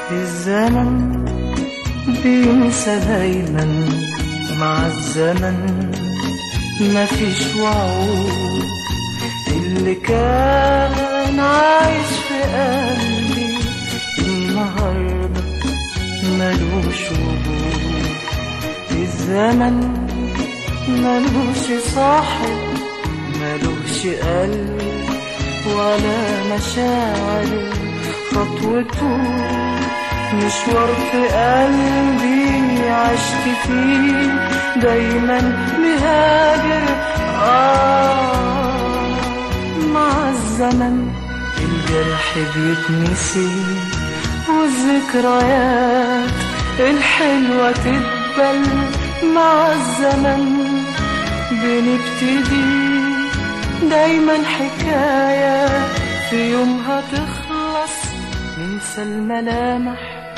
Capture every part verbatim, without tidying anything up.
الزمن بينسى دايما مع الزمن، مفيش وعود. اللي كان عايش في قلبي النهارده ملوش وجود. الزمن ملوش صاحب، ملوش قلب ولا مشاعر. خطوته مشوار في قلبي عشت فيه دايما مهاجر. آه مع الزمن الجرح بيتنسي والذكريات الحلوة تتبل. مع الزمن بنبتدي دايما حكاية في يومها تخلص. ننسى الملامح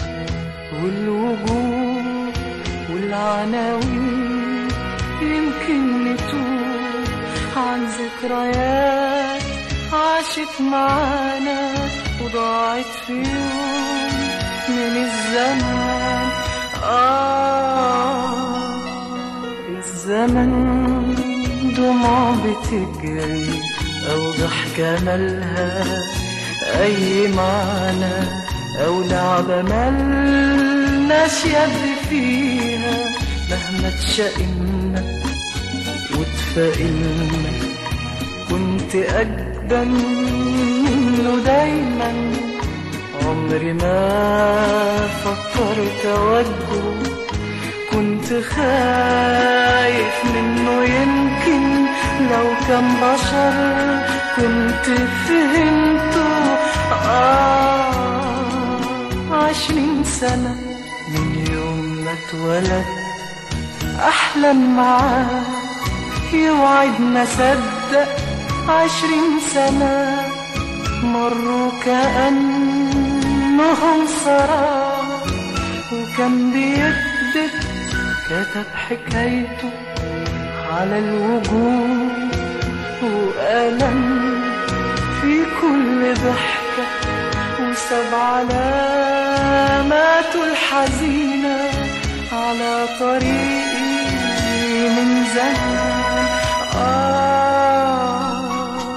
والوجوه والعناوين، يمكن نتوه عن ذكريات عاشت معانا وضاعت في يوم من الزمان. آه الزمن دموع بتجري أو ضحكة مالها أي معنى، أو لعبة ملناش يد فيها. مهما تشقنا وتفائلنا كنت أجبن منه دايما. عمري ما فكرت أوجه، كنت خايف منه. يمكن لو كان بشر كنت فهمته. آه عشرين سنة من يوم ما اتولد أحلم معاه يوعد ما صدق. عشرين سنة مروا كأنهم سراب، وكان بيكذب كتب حكايته على الوجوه وألم في كل ضحكة، وساب علاماته الحزينة على طريقي من زمان. آه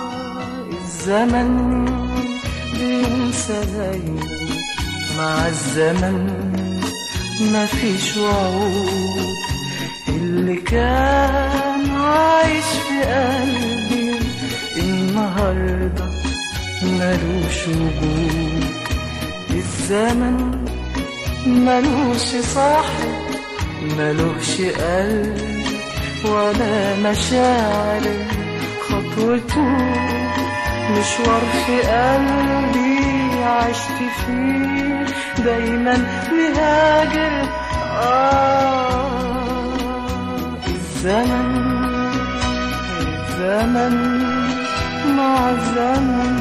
الزمن بينسى دايما مع الزمن، مفيش وعود. اللي كان عايش في قلبي النهارده ملوش وجود. الزمن ملوش صاحب، ملوش قلب ولا مشاعر. خطوته مشوار في قلبي عشت فيه دايما مهاجر. آه الزمن الزمن مع الزمن.